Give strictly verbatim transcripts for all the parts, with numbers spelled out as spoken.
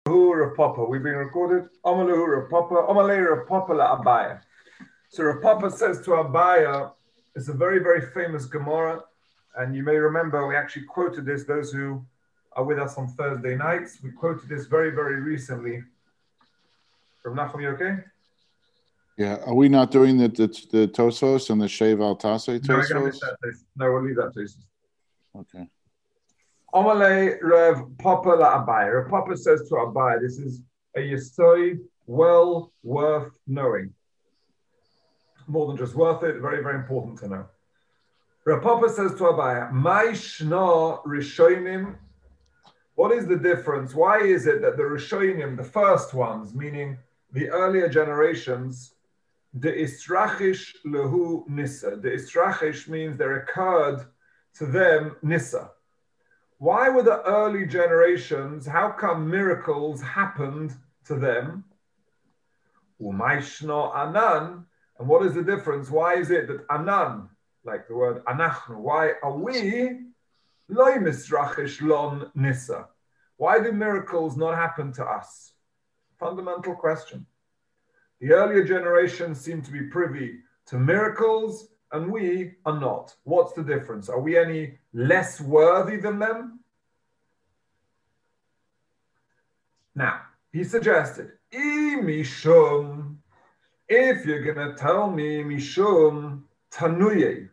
Rav Papa. We've been recorded. Amalahu Rav Papa. Amalei Rav Papa la Abaya. So Rav Papa says to Abaya, it's a very, very famous Gemara. And you may remember we actually quoted this, those who are with us on Thursday nights. We quoted this very, very recently. Rav Nachum, you okay? Yeah. Are we not doing the the, the Tosos and the Shev al Tasei No, we're going to miss Tosos? that. Place. No, we'll leave that place. Okay. Amalei Rav Papa la Abaya. Rav Papa says to Abaya, this is a yesod well worth knowing. More than just worth it, very, very important to know. Rav Papa says to Abaya, Mai shna rishonim. What is the difference? Why is it that the rishonim, the first ones, meaning the earlier generations, the istrachish lehu nisa. The istrachish means there occurred to them nisa. Why were the early generations, how come miracles happened to them? Umay shna anan. And what is the difference? Why is it that anan, like the word anachnu, why are we loy misrachish lon nisa? Why do miracles not happen to us? Fundamental question. The earlier generations seem to be privy to miracles, and we are not. What's the difference? Are we any less worthy than them? Now, he suggested, Imishum, if you're going to tell me Mishum Tanuye,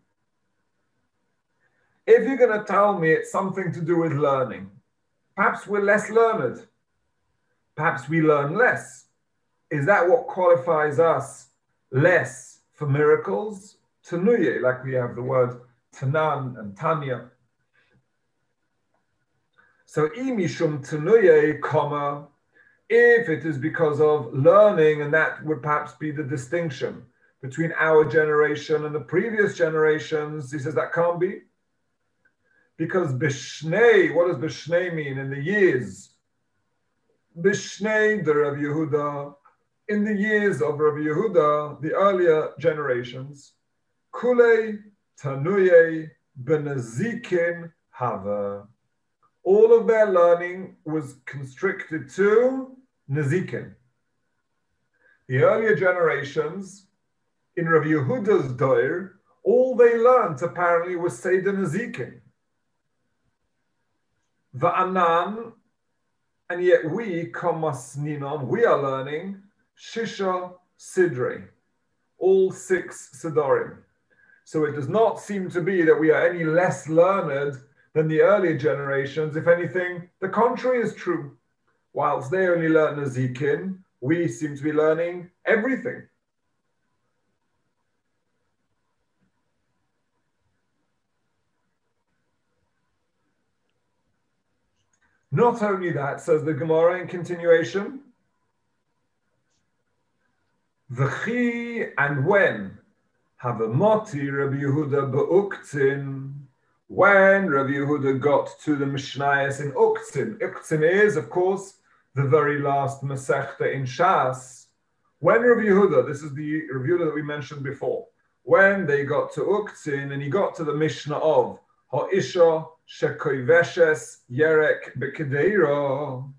if you're going to tell me it's something to do with learning, perhaps we're less learned. Perhaps we learn less. Is that what qualifies us less for miracles? Tanuye, like we have the word Tanan and Tanya. So, Imishum Tanuye, comma, if it is because of learning, and that would perhaps be the distinction between our generation and the previous generations, he says that can't be. Because Bishnei, what does Bishnei mean? In the years. Bishnei, the Rav Yehuda, in the years of Rav Yehuda, the earlier generations, Kulei Tanuye Benazikin Hava. All of their learning was constricted to Nazikin. The earlier generations, in Rav Yehuda's Doir, all they learned apparently was Seder Nazikin. Va'anan, and yet we, Kamas Ninon, we are learning Shisha Sidre, all six Sidorim. So it does not seem to be that we are any less learned than the earlier generations. If anything, the contrary is true. Whilst they only learn Nazikin, we seem to be learning everything. Not only that, says the Gemara in continuation, V'chi, and when Havamoti Rabbi Yehuda be'uktzin, when Rabbi Yehuda got to the Mishnayos in Uktzin. Uktzin is, of course, the very last Masechta in Shas. When Rabbi Yehuda, this is the Rabbi Yehuda that we mentioned before, when they got to Uktzin and he got to the Mishnah of Ha'isha shekoiveshes yerek bekedeira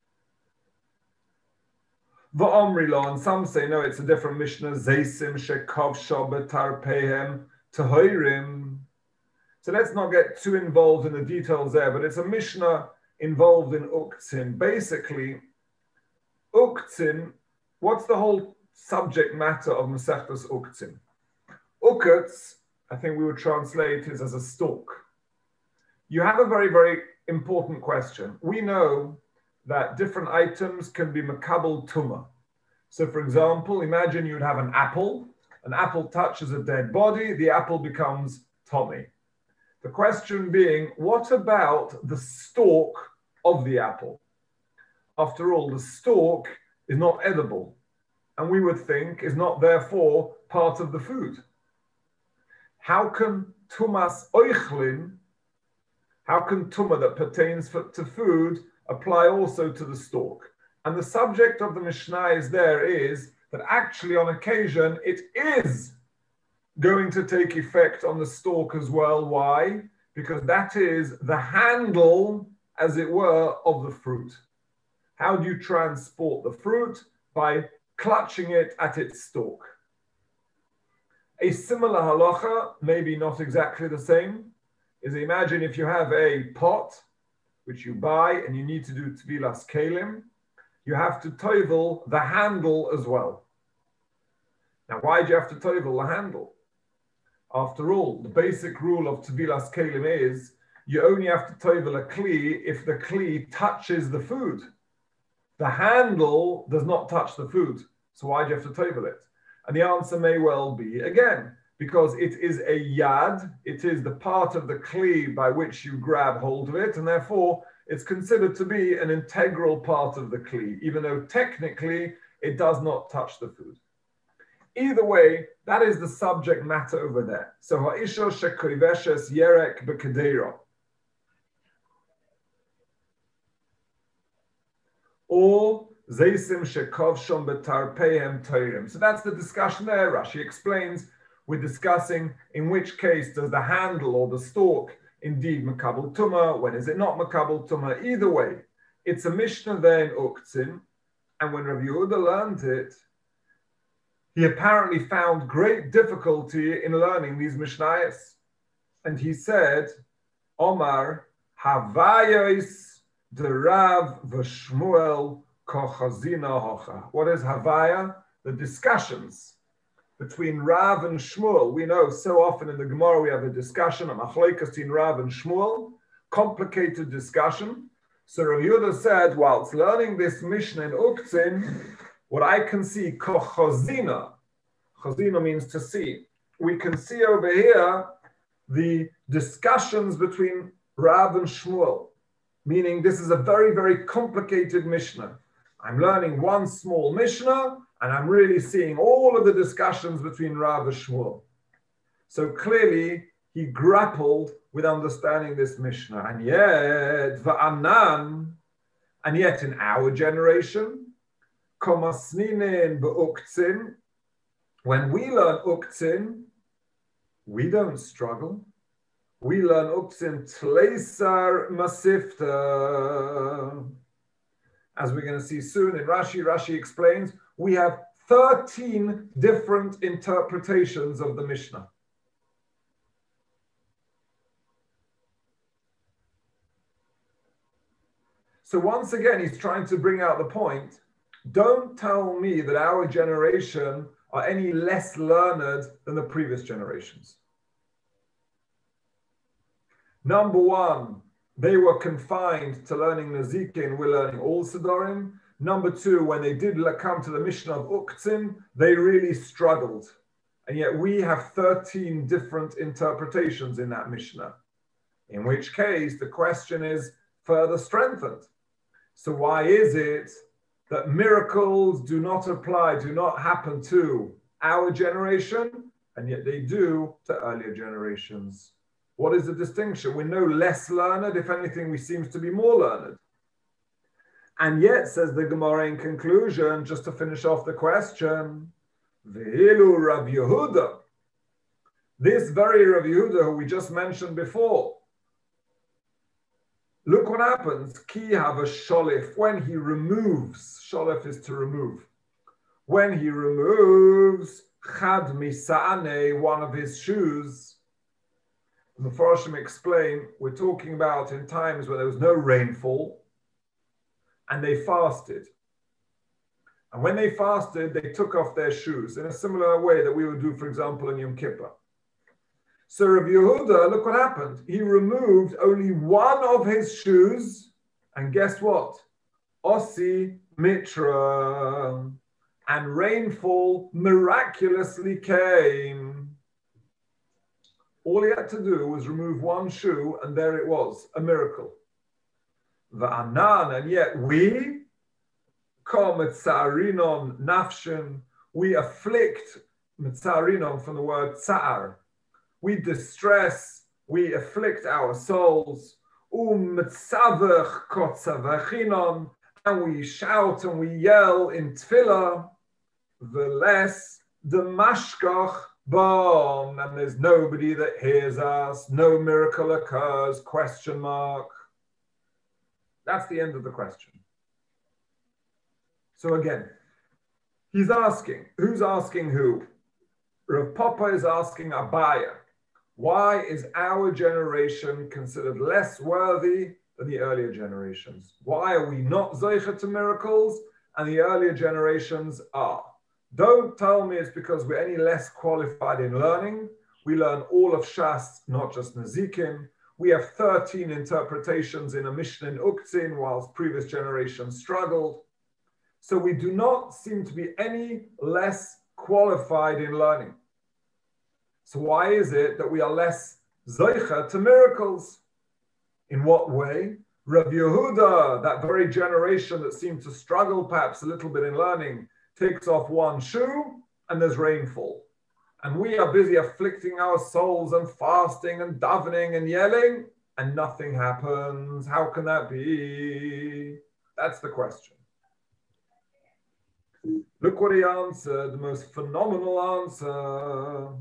va'omrila, and some say no, it's a different Mishnah, Zeisim shekovsha betarpehem tahoirim. So let's not get too involved in the details there, but it's a Mishnah involved in Uktzin. Basically, Uktzin, what's the whole subject matter of Masechtas Uktzin? Uketz, I think we would translate it as a stalk. You have a very, very important question. We know that different items can be makabel tumah. So for example, imagine you'd have an apple. An apple touches a dead body, the apple becomes tummy. The question being, what about the stalk of the apple? After all, the stalk is not edible, and we would think is not therefore part of the food. How can tumas oichlin, how can tumah that pertains for, to food apply also to the stalk? And the subject of the Mishnah is there is that actually on occasion it is going to take effect on the stalk as well. Why? Because that is the handle, as it were, of the fruit. How do you transport the fruit? By clutching it at its stalk. A similar halacha, maybe not exactly the same, is imagine if you have a pot which you buy and you need to do tvilas kelim, you have to tovel the handle as well. Now, why do you have to tovel the handle? After all, the basic rule of tvilas kelim is you only have to tovel a kli if the kli touches the food. The handle does not touch the food, so why do you have to tovel it? And the answer may well be, again, because it is a yad, it is the part of the kli by which you grab hold of it, and therefore it's considered to be an integral part of the kli, even though technically it does not touch the food. Either way, that is the subject matter over there. So ha'isha shekoiveshes yerek b'kedera. Or zeisim shekovshom betarpehem toirim. So that's the discussion there. Rashi explains, we're discussing in which case does the handle or the stalk indeed makabel tumah, when is it not makabel tumah? Either way, it's a Mishnah there in Uktzin, and when Rav Yehuda learned it, he apparently found great difficulty in learning these Mishnayos. And he said, Omar, Havayos de Rav v'Shmuel kochazina hocha. What is Havaya? The discussions between Rav and Shmuel. We know so often in the Gemara we have a discussion, a machlokes between Rav and Shmuel, complicated discussion. So Rav Yehuda said, whilst learning this Mishnah in Uktzin, what I can see, kochazina, chazina means to see. We can see over here the discussions between Rav and Shmuel, meaning this is a very, very complicated Mishnah. I'm learning one small Mishnah, and I'm really seeing all of the discussions between Rav and Shmuel. So clearly, he grappled with understanding this Mishnah. And yet, va'anan, and yet in our generation, komasninin be'uktzin, when we learn uktzin, we don't struggle. We learn uktzin tleisar masifta. As we're going to see soon in Rashi, Rashi explains, we have thirteen different interpretations of the Mishnah. So once again, he's trying to bring out the point, don't tell me that our generation are any less learned than the previous generations. Number one, they were confined to learning Nezikin, we're learning all Sidorim. Number two, when they did come to the Mishnah of Uktzin, they really struggled. And yet we have thirteen different interpretations in that Mishnah. In which case, the question is further strengthened. So why is it that miracles do not apply, do not happen to our generation, and yet they do to earlier generations? What is the distinction? We're no less learned. If anything, we seem to be more learned. And yet, says the Gemara in conclusion, just to finish off the question, Ve'ilu Rav Yehuda, this very Rav Yehuda who we just mentioned before, look what happens. Ki have a sholif, when he removes, sholif is to remove. When he removes chad misa'ane, one of his shoes, the Mepharshim explain, we're talking about in times where there was no rainfall, and they fasted. And when they fasted, they took off their shoes in a similar way that we would do, for example, in Yom Kippur. So Rabbi Yehuda, look what happened. He removed only one of his shoes, and guess what? Osi Mitra. And rainfall miraculously came. All he had to do was remove one shoe, and there it was, a miracle. Va'anan, and yet we, kol metzarinon nafshin, we afflict, metzarinon from the word tsar, we distress, we afflict our souls, um metzavech kotzavachinon, and we shout and we yell in tefillah, v'les the mashkach bon, and there's nobody that hears us, no miracle occurs, question mark. That's the end of the question. So again, he's asking, who's asking who? Rav Papa is asking Abaya, why is our generation considered less worthy than the earlier generations? Why are we not zeicha to miracles and the earlier generations are? Don't tell me it's because we're any less qualified in learning. We learn all of Shas, not just Nezikin. We have thirteen interpretations in a Mishnah in Uktzin, whilst previous generations struggled. So we do not seem to be any less qualified in learning. So why is it that we are less zeicha to miracles? In what way? Rav Yehuda, that very generation that seemed to struggle perhaps a little bit in learning, takes off one shoe and there's rainfall. And we are busy afflicting our souls and fasting and davening and yelling, and nothing happens. How can that be? That's the question. Look what he answered, the most phenomenal answer.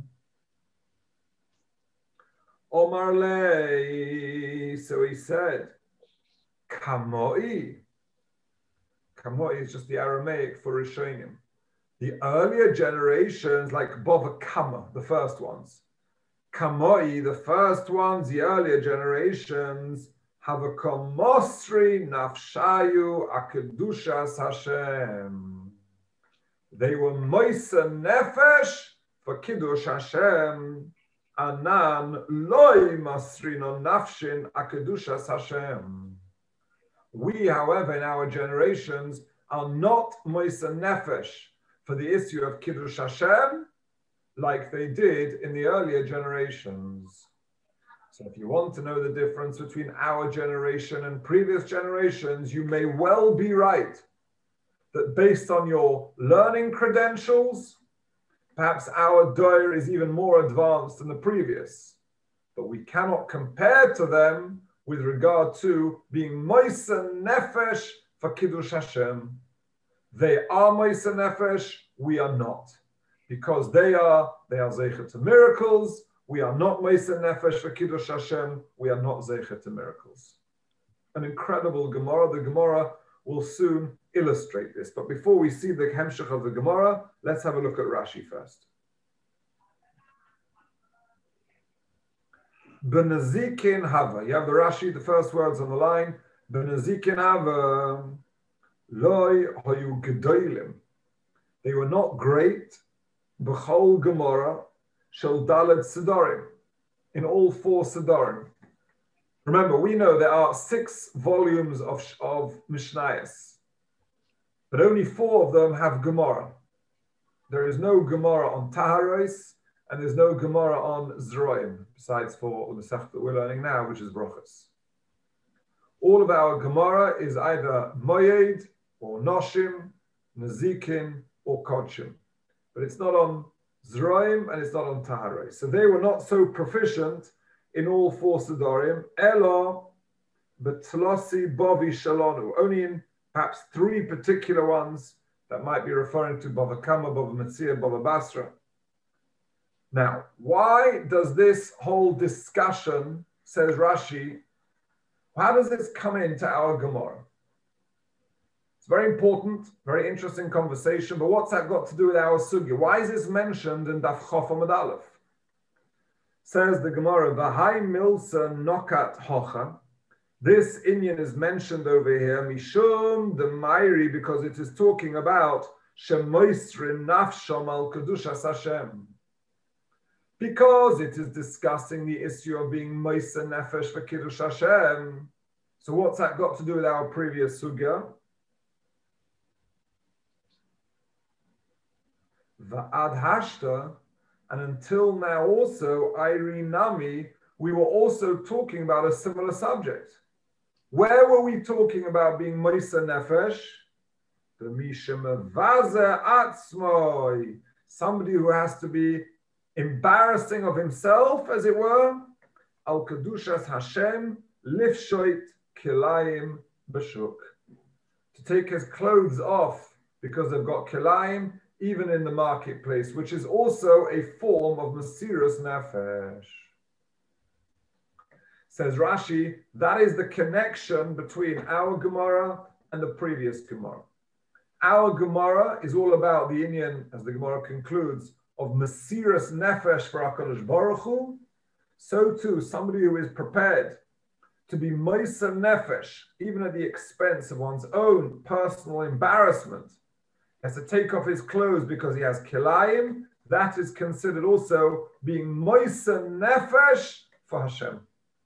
Omar lei, so he said, Kamoi. Kamoi is just the Aramaic for Rishonim. The earlier generations, like Bava Kama, the first ones, Kamoi, the first ones, the earlier generations, have a komosri nafshayu akedushas Hashem. They were moisa nefesh for kiddush Hashem. Anan loy masrino nafshin akedushas Hashem. We, however, in our generations, are not moisa nefesh for the issue of Kiddush Hashem, like they did in the earlier generations. So if you want to know the difference between our generation and previous generations, you may well be right that based on your learning credentials, perhaps our Doir is even more advanced than the previous. But we cannot compare to them with regard to being Moisa Nefesh for Kiddush Hashem. They are Moisa Nefesh, we are not. Because they are, they are Zeicha to miracles, we are not Moisa Nefesh for Kiddush Hashem, we are not Zeicha to miracles. An incredible Gemara. The Gemara will soon illustrate this. But before we see the Hemshech of the Gemara, let's have a look at Rashi first. Benazikin Hava. You have the Rashi, the first words on the line. Benazikin Hava. Loi hoyu gedolim. They were not great. B'chol Gemara shel daled sedarim. In all four sedarim. Remember, we know there are six volumes of, of Mishnayos, but only four of them have Gemara. There is no Gemara on Taharos, and there's no Gemara on Zroim, besides for the Sech that we're learning now, which is Brochus. All of our Gemara is either Moyed, or Noshim, Nezikin, or Kodshim. But it's not on Zroim, and it's not on Taharos. So they were not so proficient in all four Sedarim, Elo, Betlosi, Bovi, Shalonu, only in perhaps three particular ones that might be referring to Bava Kama, Bava Metzia, Bava Basra. Now, why does this whole discussion, says Rashi, how does this come into our Gemara? It's very important, very interesting conversation, but what's that got to do with our Sugya? Why is this mentioned in Daf Chof Amud Aleph? Says the Gemara, V'hai milsa nokat hocha. This Inyan is mentioned over here, Mishum the Mairi, because it is talking about Shemoisrin nafshom al kedushas Hashem. Because it is discussing the issue of being Moisa Nefesh for Kiddush Hashem. So what's that got to do with our previous Sugya? Va'ad hashta. And until now also, Iri Nami, we were also talking about a similar subject. Where were we talking about being Moisa Nefesh? The Mishemavaza Atzmoi. Somebody who has to be embarrassing of himself, as it were. Al Kedushas Hashem, Lifshoit Kilayim Bashuk. To take his clothes off because they've got Kilayim, even in the marketplace, which is also a form of Mesiras Nefesh. Says Rashi, that is the connection between our Gemara and the previous Gemara. Our Gemara is all about the Indian, as the Gemara concludes, of Mesiras Nefesh for HaKadosh Baruch Hu. So too, somebody who is prepared to be Moiser Nefesh, even at the expense of one's own personal embarrassment, has to take off his clothes because he has kilayim, that is considered also being Moiser Nefesh for Hashem.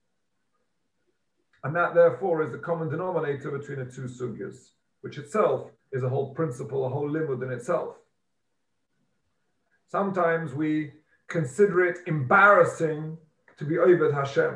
And that therefore is the common denominator between the two sugyas, which itself is a whole principle, a whole limud in itself. Sometimes we consider it embarrassing to be Oved Hashem.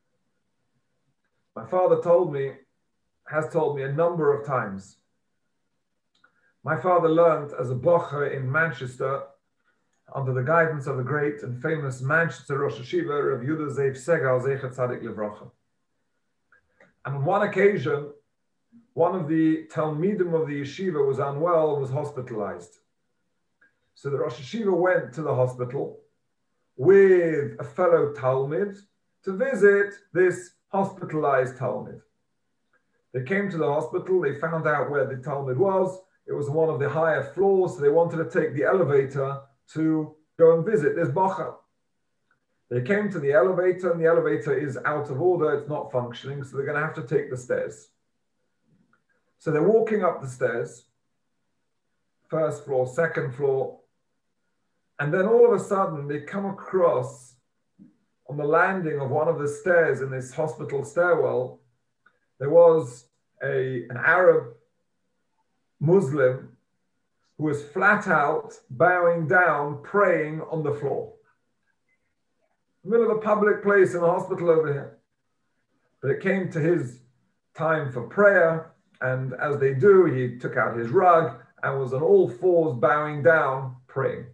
My father told me, has told me a number of times. My father learned as a bocher in Manchester under the guidance of the great and famous Manchester Rosh Hashiva, Rav Yehuda Zeif Segal, Zeichat Tzadik Livrocha. And on one occasion, one of the Talmidim of the yeshiva was unwell and was hospitalized. So the Rosh Hashiva went to the hospital with a fellow Talmid to visit this hospitalized Talmid. They came to the hospital, they found out where the Talmid was. It was one of the higher floors, so they wanted to take the elevator to go and visit this Bacha. They came to the elevator, and the elevator is out of order, it's not functioning, so they're going to have to take the stairs. So they're walking up the stairs, first floor, second floor, and then all of a sudden they come across, on the landing of one of the stairs in this hospital stairwell, there was a, an Arab Muslim who was flat out bowing down, praying on the floor. In the middle of a public place in a hospital over here. But it came to his time for prayer, and as they do, he took out his rug and was on all fours bowing down, praying.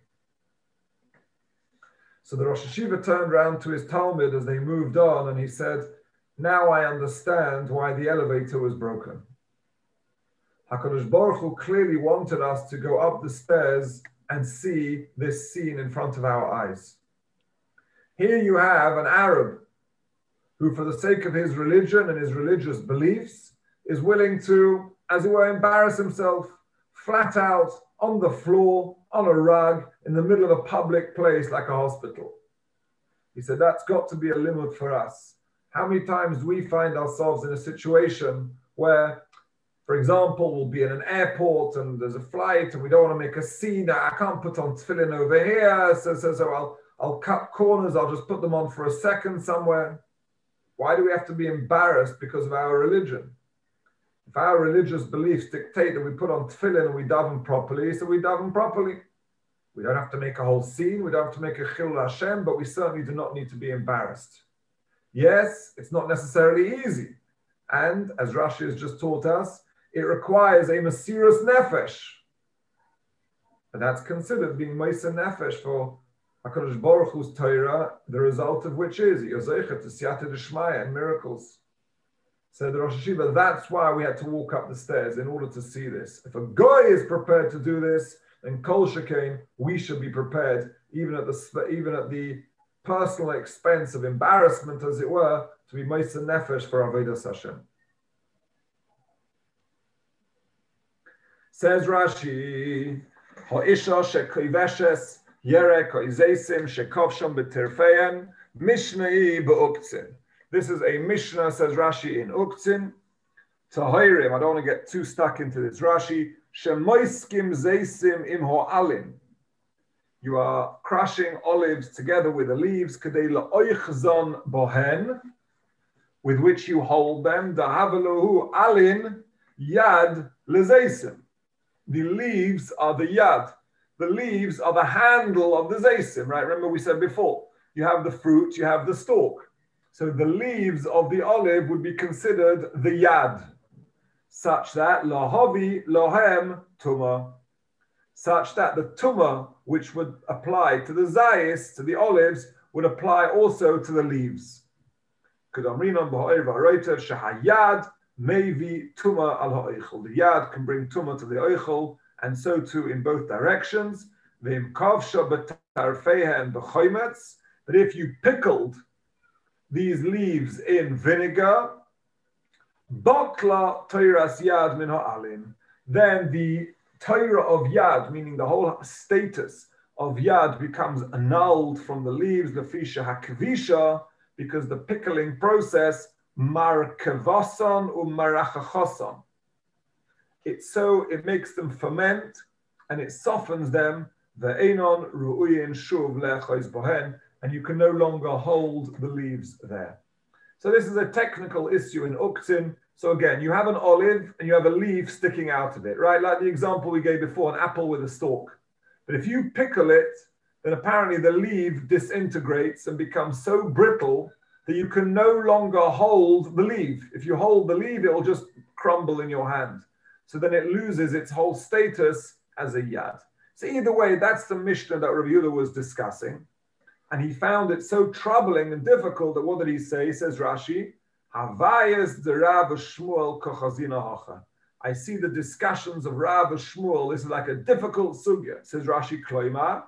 So the Rosh Hashiva turned around to his Talmud as they moved on, and he said, now I understand why the elevator was broken. HaKadosh Baruch Hu clearly wanted us to go up the stairs and see this scene in front of our eyes. Here you have an Arab who, for the sake of his religion and his religious beliefs, is willing to, as it were, embarrass himself flat out on the floor, on a rug, in the middle of a public place like a hospital. He said, that's got to be a limit for us. How many times do we find ourselves in a situation where, for example, we'll be in an airport and there's a flight and we don't want to make a scene. I can't put on tefillin over here, so, so, so I'll, I'll cut corners, I'll just put them on for a second somewhere. Why do we have to be embarrassed because of our religion? If our religious beliefs dictate that we put on tefillin and we daven properly, so we daven properly. We don't have to make a whole scene, we don't have to make a chilul Hashem, but we certainly do not need to be embarrassed. Yes, it's not necessarily easy. And as Rashi has just taught us, it requires a Mesiras Nefesh. But that's considered being Moiser Nefesh for HaKadosh Baruch Hu's Torah, the result of which is Yozeicha to Siyata D'Shmaya and miracles. So the Rosh Hashiva, that's why we had to walk up the stairs in order to see this. If a guy is prepared to do this, then Kol Shekain, we should be prepared, even at the even at the personal expense of embarrassment, as it were, to be Moiser Nefesh for Avodas Hashem. Says Rashi, Ha'isha shekoiveshes yerek ha'izeisim shekovsham b'tirfeyen mishnei be'uktzin. This is a Mishnah, says Rashi, in Uktzin. Tahirim, I don't want to get too stuck into this. Rashi, shemoiskim zeisim im ha'alim. You are crushing olives together with the leaves, kadei la'oichzon bohen, with which you hold them. Dahavelohu alin yad lezeisim. The leaves are the yad. The leaves are the handle of the zeisim, right? Remember we said before, you have the fruit, you have the stalk. So the leaves of the olive would be considered the yad, such that lahavi lohem tuma, such that the tuma, which would apply to the zayis, to the olives, would apply also to the leaves. Kedamrinon b'ha'ir v'haroitev shehayad mevi tuma al ha'oichel. The yad can bring tuma to the oichel, and so too in both directions. V'im kavsha b'tarfeihen b'chometz, that if you pickled these leaves in vinegar, Bakla Toiras Yad Min Ha'alim, then the Torah of Yad, meaning the whole status of Yad becomes annulled from the leaves, Lefisha HaKvisha, because the pickling process, Markevason or Marachachoson. It's so, it makes them ferment and it softens them, Ve'enon Ru'uyin Shuv Le'chois Bohen, and you can no longer hold the leaves there. So this is a technical issue in Uktzin. So again, you have an olive and you have a leaf sticking out of it, right? Like the example we gave before, an apple with a stalk. But if you pickle it, then apparently the leaf disintegrates and becomes so brittle that you can no longer hold the leaf. If you hold the leaf, it will just crumble in your hand. So then it loses its whole status as a yad. So either way, that's the Mishnah that Rabbi Yehuda was discussing. And he found it so troubling and difficult that what did he say? He says, Rashi, Havayas de Rav Shmuel kochazina hacha. I see the discussions of Rav Shmuel. This is like a difficult sugya. Says Rashi Kloimar,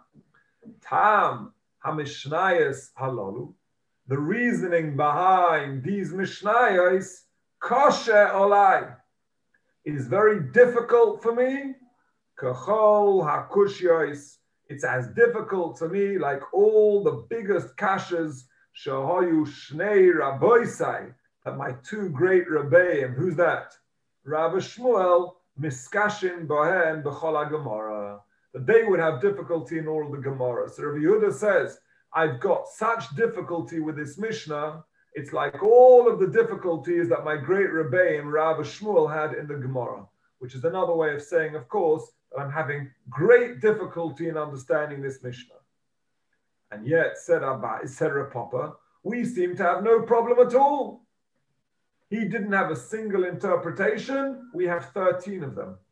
Tam HaMishnayos halalu. The reasoning behind these Mishnayos, kosher olai, is very difficult for me. Kachol hakushyois. It's as difficult to me like all the biggest kashas, shahoyu shnei rabboisai, that my two great Rebbeim, who's that? Rav Shmuel, miskashin bohen b'chol ha-Gemara, that they would have difficulty in all of the Gemara. So Rabbi Yehuda says, I've got such difficulty with this Mishnah, it's like all of the difficulties that my great Rebbeim, Rav Shmuel, had in the Gemara, which is another way of saying, of course, that I'm having great difficulty in understanding this Mishnah. And yet, said Abba, said Rav Papa, we seem to have no problem at all. He didn't have a single interpretation. We have thirteen of them.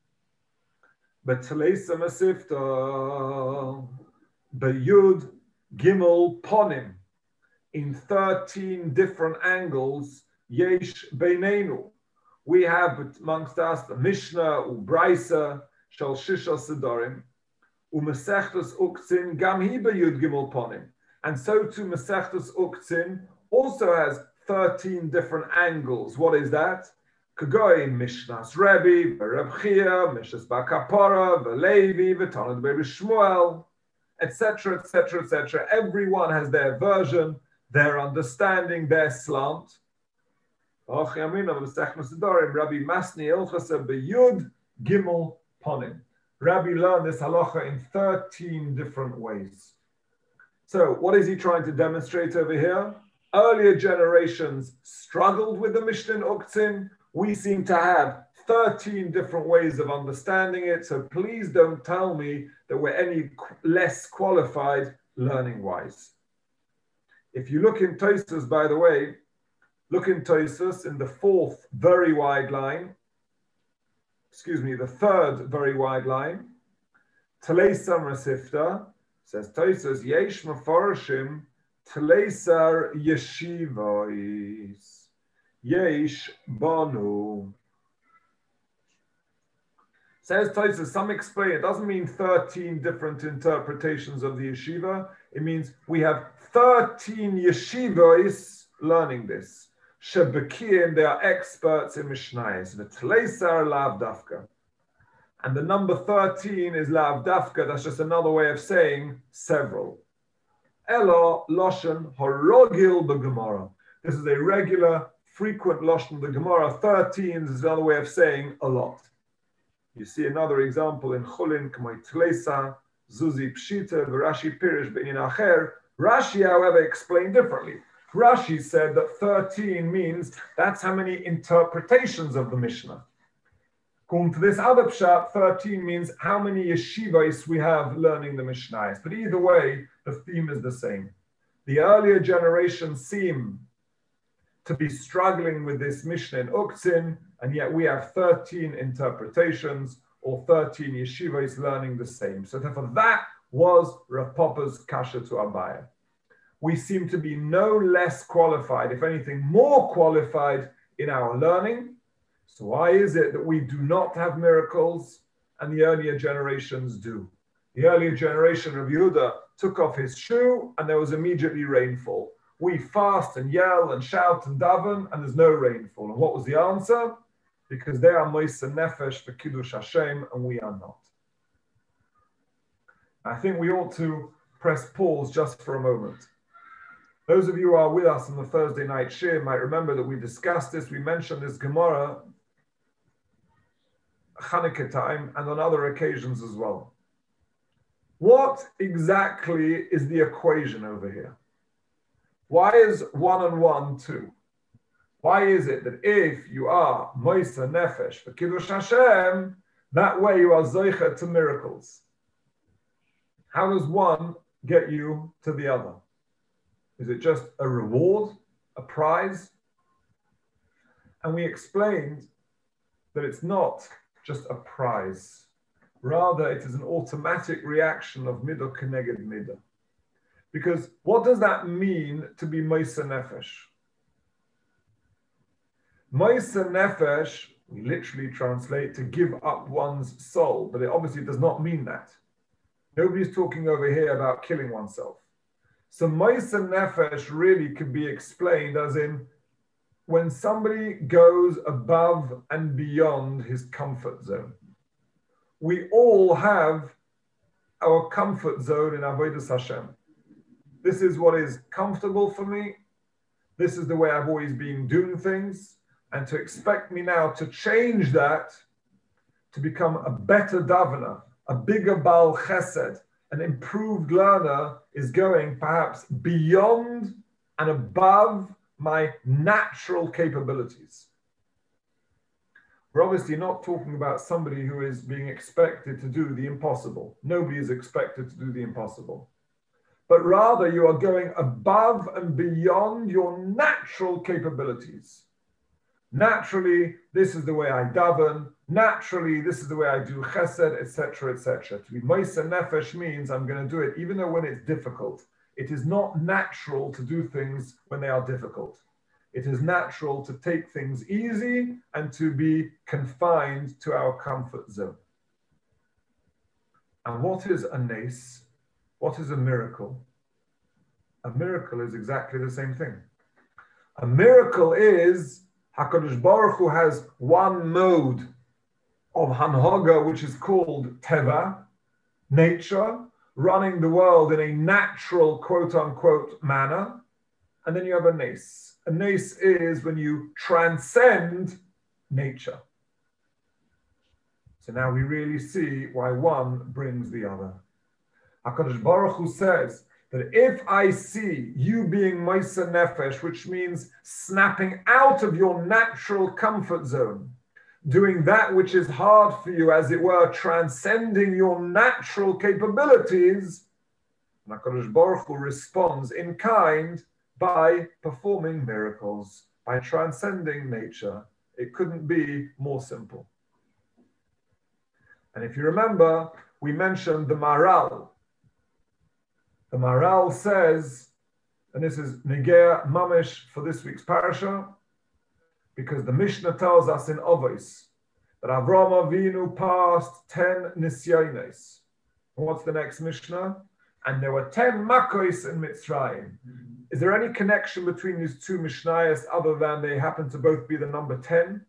But Tleisa Masifta, Beyud Gimel Ponim, in thirteen different angles, Yesh Beinenu. We have amongst us the Mishnah, Ubraisa, Shal Shisha Sidorim, Umesechtus Uktzin, Gam Hi Beyud Gimel Ponim. And so too Mesechtus Uktzin also has thirteen different angles. What is that? Kagoy, Mishnas Rebbe, Reb Chia, Mishnas Bar Kapara, Velevi, V'Tanad Be'Reb Shmuel, et cetera, et cetera, et cetera. Everyone has their version, their understanding, their slant. Rabbi Masni Ilchasa Beyud Gimel Ponim. Rabbi learned this halacha in thirteen different ways. So what is he trying to demonstrate over here? Earlier generations struggled with the Mishnah in Uktzin. We seem to have thirteen different ways of understanding it. So please don't tell me that we're any less qualified learning-wise. If you look in Tosfos, by the way, look in Tosfos in the fourth very wide line, excuse me, the third very wide line, Tleisa Masifta, says Tosfos, Yesh Mefarshim, Tleisar Yeshivois, Yesh Banu. Says Tosfos, some explain it doesn't mean thirteen different interpretations of the yeshiva. It means we have thirteen yeshivos learning this. Shebekiim, they are experts in Mishnayos. The Tleisar Lav Dafka. And the number thirteen is Lav Dafka. That's just another way of saying several. Elo Loshen Horogil B'Gemara. This is a regular, frequent Loshen of the Gemara. thirteen is another way of saying a lot. You see another example in Chulin, K'moy Tleisa, Zuzi Pshita, Rashi Pirish Be'in Acher. Rashi, however, explained differently. Rashi said that thirteen means that's how many interpretations of the Mishnah. According to this other pshat, thirteen means how many yeshivos we have learning the Mishnayos. But either way, the theme is the same. The earlier generations seem to be struggling with this Mishnah in Uktzin, and yet we have thirteen interpretations or thirteen yeshivos learning the same. So therefore that was Rav Papa's kasha to Abaya. We seem to be no less qualified, if anything more qualified in our learning. So why is it that we do not have miracles and the earlier generations do? The earlier generation of Yehuda took off his shoe and there was immediately rainfall. We fast and yell and shout and daven and there's no rainfall. And what was the answer? because they are Moisa Nefesh for Kiddush Hashem, and we are not. I think we ought to press pause just for a moment. Those of you who are with us on the Thursday night shir might remember that we discussed this, we mentioned this Gemara, Chanukah time, and on other occasions as well. What exactly is the equation over here? Why is one and one two? Why is it that if you are Moisa Nefesh for Kiddush Hashem, that way you are Zoicha to miracles? How does one get you to the other? Is it just a reward, a prize? And we explained that it's not just a prize. Rather, it is an automatic reaction of midah keneged midah. Because what does that mean to be Moisa Nefesh? Moisa Nefesh, we literally translate to give up one's soul, but it obviously does not mean that. Nobody's talking over here about killing oneself. So Moisa Nefesh really could be explained as in when somebody goes above and beyond his comfort zone. We all have our comfort zone in Avodas Hashem. This is what is comfortable for me. This is the way I've always been doing things. And to expect me now to change that, to become a better davener, a bigger Baal Chesed, an improved learner, is going perhaps beyond and above my natural capabilities. We're obviously not talking about somebody who is being expected to do the impossible. Nobody is expected to do the impossible. But rather you are going above and beyond your natural capabilities. Naturally, this is the way I daven. Naturally, this is the way I do chesed, et cetera, et cetera. To be Moisa Nefesh means I'm going to do it even though when it's difficult. It is not natural to do things when they are difficult. It is natural to take things easy and to be confined to our comfort zone. And what is a nes? What is a miracle? A miracle is exactly the same thing. A miracle is HaKadosh Baruch Hu has one mode of Hanhaga, which is called Teva, nature, running the world in a natural, quote-unquote, manner. And then you have a nes. A nes is when you transcend nature. So now we really see why one brings the other. HaKadosh Baruch Hu says that if I see you being Moisa Nefesh, which means snapping out of your natural comfort zone, doing that which is hard for you, as it were, transcending your natural capabilities, HaKadosh Baruch Hu responds in kind by performing miracles, by transcending nature. It couldn't be more simple. And if you remember, we mentioned the Maharal. The Maharal says, and this is Negea Mamish for this week's parasha, because the Mishnah tells us in Avos that Avraham Avinu passed ten nisyonos. What's the next Mishnah? And there were ten makos in Mitzrayim. Is there any connection between these two Mishnayos other than they happen to both be the number ten?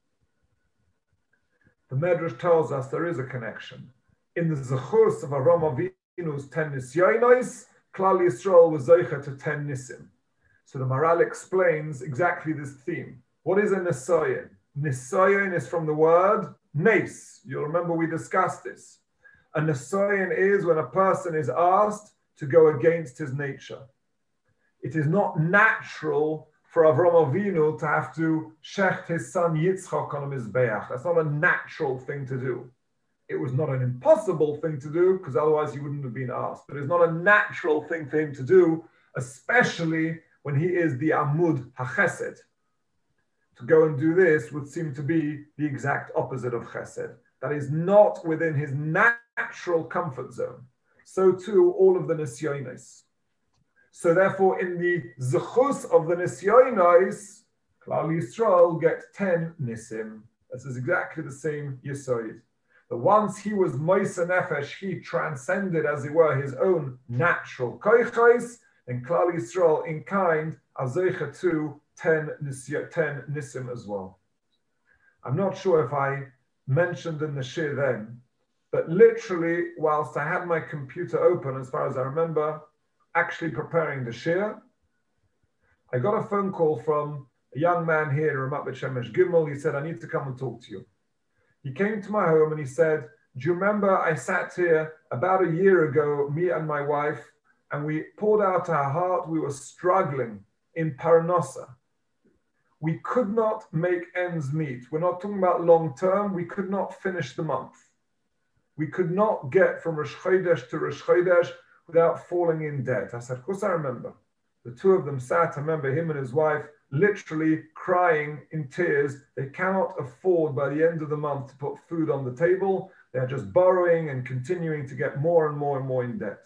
The Medrash tells us there is a connection. In the Zechus of Avraham Avinu's ten nisyonos, Klal Yisrael was Zoicha to ten nisim. So the Maharal explains exactly this theme. What is a nisayon? Nisayon is from the word nes. You'll remember we discussed this. A nisayon is when a person is asked to go against his nature. It is not natural for Avraham Avinu to have to shecht his son Yitzchak on a mizbeach. That's not a natural thing to do. It was not an impossible thing to do, because otherwise he wouldn't have been asked. But it's not a natural thing for him to do, especially when he is the Amud HaChesed. To go and do this would seem to be the exact opposite of Chesed. That is not within his natural comfort zone. So too, all of the Nisyonos. So therefore, in the Zechus of the Nisyonos, Klal Yisrael get ten Nisim. This is exactly the same Yesod. But once he was Moisa Nefesh, he transcended, as it were, his own natural koichos, and Klal Yisrael in kind, Azoicha to ten, ten Nisim as well. I'm not sure if I mentioned in the shir then, but literally, whilst I had my computer open, as far as I remember, actually preparing the shir, I got a phone call from a young man here in Ramat Bet Shemesh Gimel. He said, I need to come and talk to you. He came to my home and he said, do you remember I sat here about a year ago, me and my wife, and we poured out our heart. We were struggling in Parnassa. We could not make ends meet. We're not talking about long term. We could not finish the month. We could not get from Rosh Chodesh to Rosh Chodesh without falling in debt. I said, of course I remember. The two of them sat, I remember him and his wife literally crying in tears. They cannot afford by the end of the month to put food on the table. They're just borrowing and continuing to get more and more and more in debt.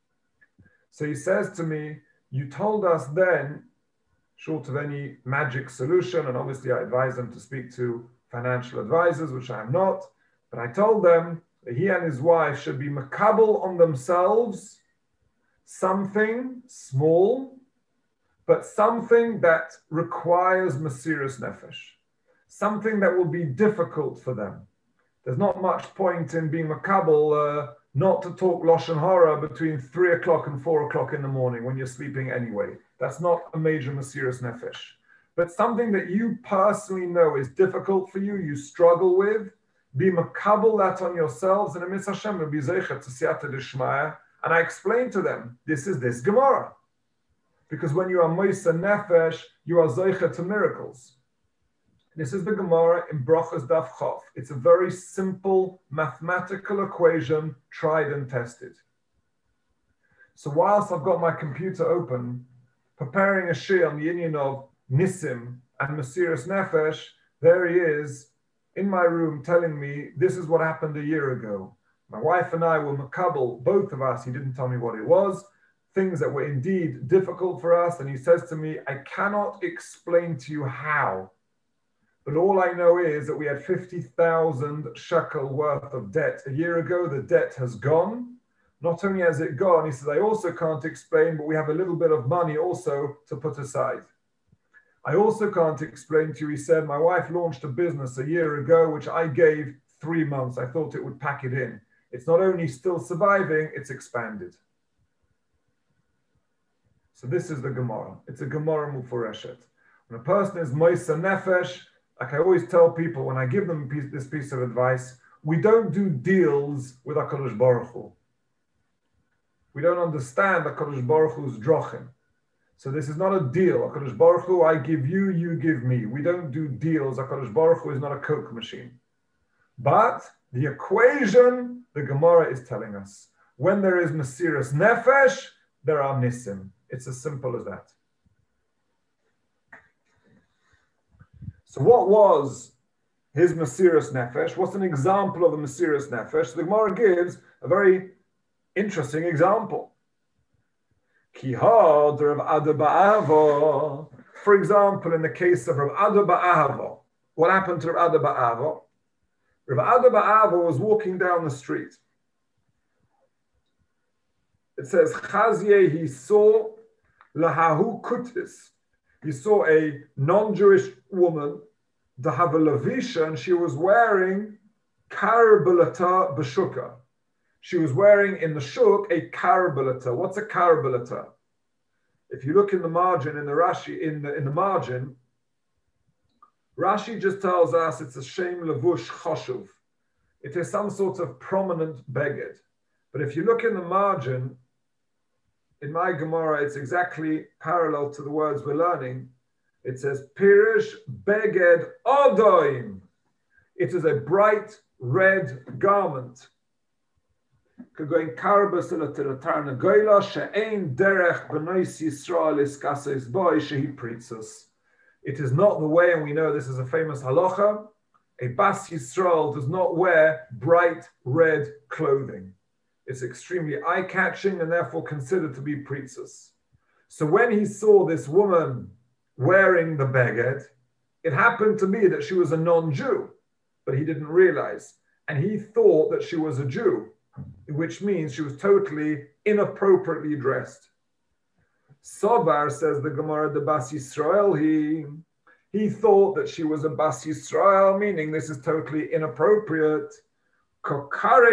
So he says to me, you told us then, short of any magic solution, and obviously I advise them to speak to financial advisors, which I am not, but I told them that he and his wife should be makabel on themselves something small, but something that requires Mesiras Nefesh, something that will be difficult for them. There's not much point in being makabel uh, not to talk Lashon Hara between three o'clock and four o'clock in the morning when you're sleeping anyway. That's not a major Mesiras Nefesh. But something that you personally know is difficult for you, you struggle with, be makabel that on yourselves, and Emes Hashem will be zeichet to siyata d'shmaya. And I explained to them, this is this Gemara. Because when you are Moisa Nefesh, you are zeichet to miracles. This is the Gemara in Brachos Daf Chof. It's a very simple mathematical equation, tried and tested. So whilst I've got my computer open, preparing a shir on the Inyan of Nisim and Mesiras Nefesh, there he is in my room telling me this is what happened a year ago. My wife and I were makabel, both of us, he didn't tell me what it was, things that were indeed difficult for us. And he says to me, I cannot explain to you how. But all I know is that we had fifty thousand shekel worth of debt a year ago. The debt has gone. Not only has it gone, he says, I also can't explain, but we have a little bit of money also to put aside. I also can't explain to you, he said, my wife launched a business a year ago, which I gave three months. I thought it would pack it in. It's not only still surviving, it's expanded. So this is the Gemara. It's a Gemara Muforeshet. When a person is Moisa Nefesh, like I always tell people when I give them this piece of advice, we don't do deals with HaKadosh Baruch Hu. We don't understand HaKadosh Baruch Hu's drochim. So this is not a deal. HaKadosh Baruch Hu, I give you, you give me. We don't do deals. HaKadosh Baruch Hu is not a Coke machine. But the equation, the Gemara is telling us, when there is Mesiras Nefesh, there are Nisim. It's as simple as that. So what was his Mesiras Nefesh? What's an example of the Mesiras Nefesh? The Gemara gives a very interesting example. Kihad Rav Ada Ba'ava. For example, in the case of Rav Ada Ba'ava, what happened to Rav Ada Ba'ava? Rav Ada Ba'ava was walking down the street. It says, Chazye, he saw Lahahu Kutis. He saw a non-Jewish woman, Dahava Lavisha, and she was wearing Karabalata Bashuka. She was wearing in the shuk a Karabalata. What's a Karabalata? If you look in the margin, in the Rashi, in the, in the margin, Rashi just tells us it's a Shem Levush Choshuv. It is some sort of prominent beged. But if you look in the margin, in my Gemara, it's exactly parallel to the words we're learning. It says, Pirish Beged Odoim. It is a bright red garment. It is not the way, and we know this is a famous halacha, a Bas Yisrael does not wear bright red clothing. It's extremely eye-catching and therefore considered to be priestess. So when he saw this woman wearing the beged, it happened to be that she was a non-Jew, but he didn't realize. And he thought that she was a Jew, which means she was totally inappropriately dressed. Sobar, says the Gemara, the Bas Yisrael, he, He thought that she was a Bas Yisrael, meaning this is totally inappropriate. So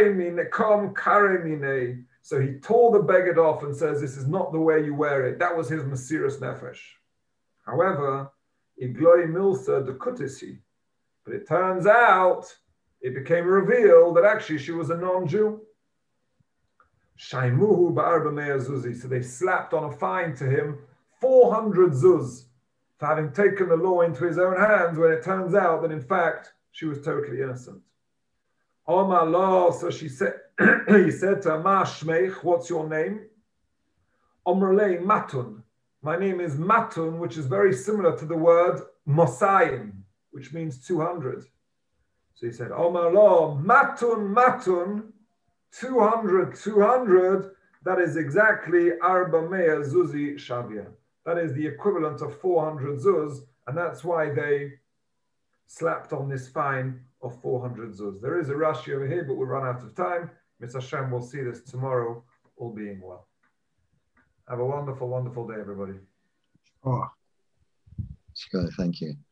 he tore the beged off and says, this is not the way you wear it. That was his Mesiras Nefesh. However, Igloi Milsa de Kutisi. But it turns out, it became revealed that actually she was a non-Jew. Shaimuhu ba'arba mea zuzi. So they slapped on a fine to him, four hundred zuz, for having taken the law into his own hands when it turns out that in fact, she was totally innocent. Omar Allah, so she said, he said to her, Ma Shmeich, what's your name? Omrlei Matun. My name is Matun, which is very similar to the word Mosayim, which means two hundred. So he said, Omar Allah, Matun, Matun, two hundred, two hundred, that is exactly Arba Mea Zuzi Shavia. That is the equivalent of four hundred zuz, and that's why they slapped on this fine of four hundred zuz. There is a Rashi over here, but we'll run out of time. Mitzvah Hashem, we'll see this tomorrow, all being well. Have a wonderful, wonderful day, everybody. Oh, thank you.